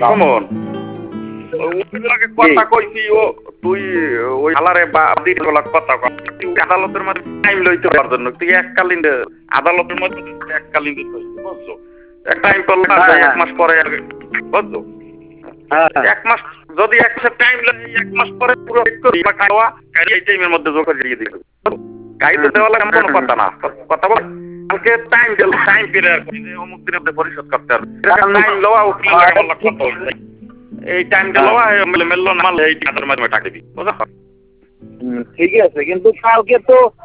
common ওইগুলোকে কথা কইছি ও তুই ওই আলারে বা দিগুলা কথা কই তুই আদালতের মধ্যে টাইম লইতে পারার জন্য তুই এককালীন আদালতের মধ্যে এককালীন বুঝছো এক টাইম করলে এক মাস পরে বুঝছো এক মাস যদি এক মাস টাইম লাগে এক মাস পরে পুরো করি বা খাওয়া এই টাইমের মধ্যে যোগ করে দিয়ে দিই কাইতে দেওয়া লাগে কোনো কথা না কথা বল কালকে টাইম দিল টাইম পিরিয়ড অমুক দিনের মধ্যে পরিশোধ করতে হবে টাইম লওয়া উকিল লাগে বলা কথা এই টাইম গেল মেললো না এই টাকার মাধ্যমে টাকা দিবি বুঝা ঠিক আছে কিন্তু কালকে তো